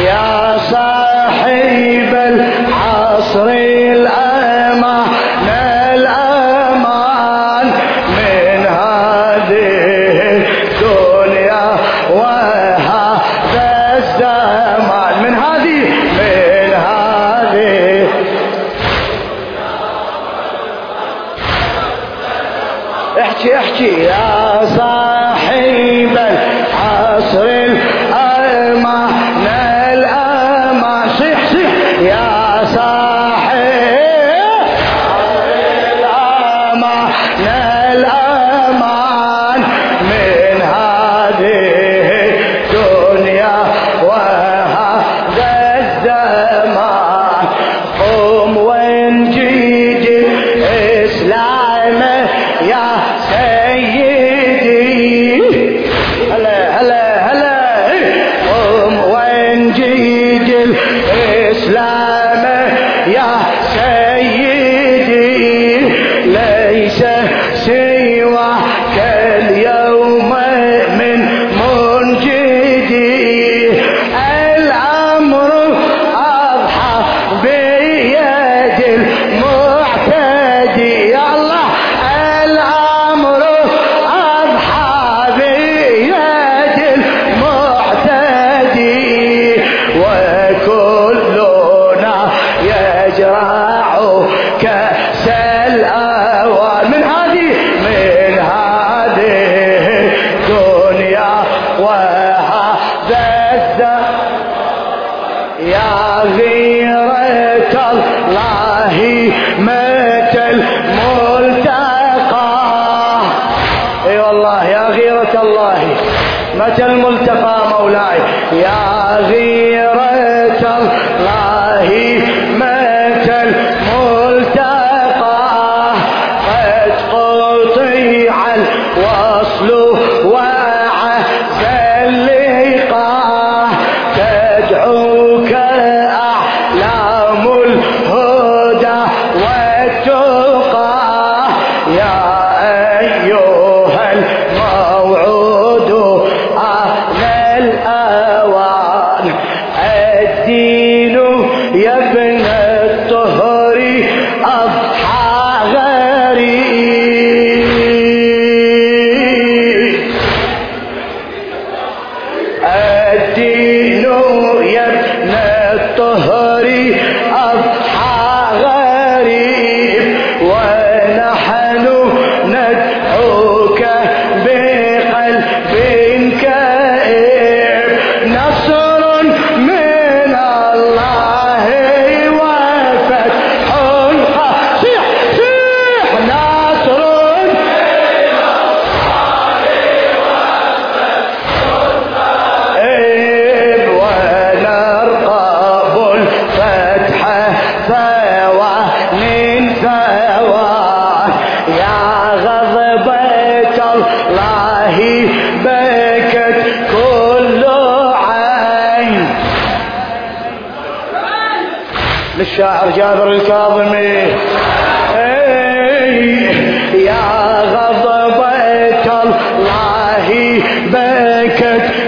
يا صاحب العصر الأمان الأمان من هذه الدنيا وهذا الزمان من هذه احكي يا صاحب العصر الأمان الأمان صيح يا صاحب الأمان الأمان من هذه الدنيا وهذا الزمان قم وانجد الإسلام يا سيدي هلا هلا هلا قم وانجد الإسلام يا سيدي ليس سواك اليوم من منجدي الأمر أضحى بيد المعتدي يا الله الأمر أضحى بيد المعتدي وكلنا يجرع كأس الأوان من هذه الدنيا وهذا يا غيرة الله متى الملتقى اي والله يا غيرة الله متى الملتقى مولاي يا غيرة الله متى الملتقى قد قطع الوصل وعز اللقاء تدعوك أعلام الهدى والتقى يا أيها الموعود أهل الأوان الدين يا ابن الطهر أضحى غريب الدين يا ابن الطهر أضحى غريب ونحن ندعوك بقلب كئيب نصر من الله وفتح صيح نصر ونرقب الفتح ثوان ثوان يا غضبة الله بكت كل عين للشاعر جابر الكاظمي يا غضبة الله بكت